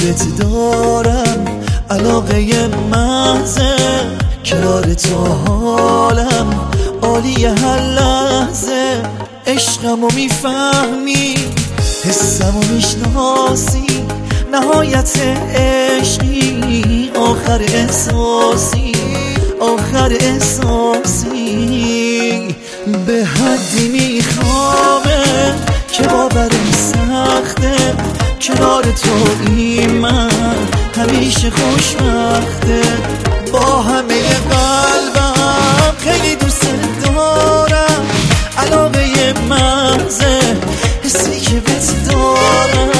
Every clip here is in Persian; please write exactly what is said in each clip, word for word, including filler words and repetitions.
بهت دارم علاقه محضه، کنار تو حالم عالی هر لحظه. عشقمو میفهمی، حسمو میشناسی، نهایت عشقی، آخر احساسی، آخر احساسی. به حدی میخوامه که باورم سخته، کنار توی من همیشه خوشبخته. با همه قلبم خیلی دوست دارم، علاقه محضه، حسی که بهت دارم.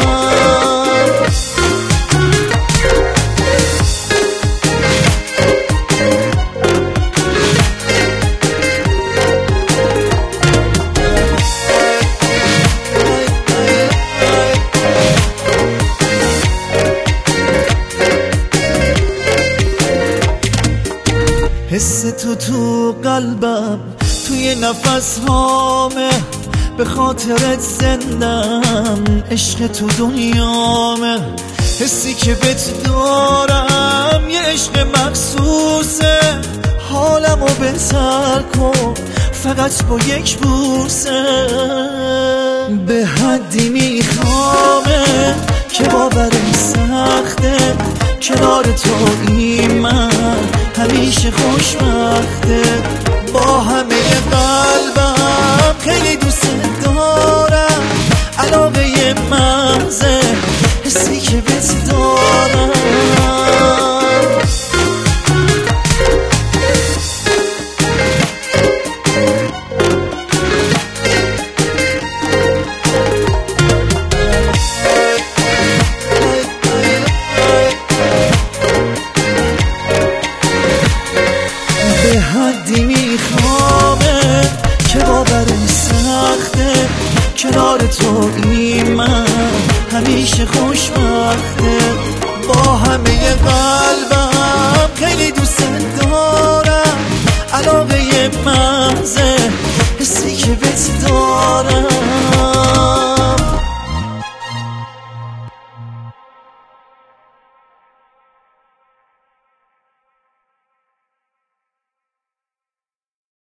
حس تو تو قلبم، توی نفس هامه، به خاطرت زندم، عشق تو دنیامه. حسی که بهت دارم یه عشق مخصوصه، حالمو بهتر کن فقط با یک بوسه. به حدی میخوامه که باورم سخته، کنار توی من همیشه خوشبخته. با همه قلبم خیلی دوست دارم، علاقه محضه، حسی که بهت دارم. به حدی میخوامه که باورم سخته، کنار توی من همیشه خوشبخته. با همه قلبم خیلی دوست دارم، علاقه محضه،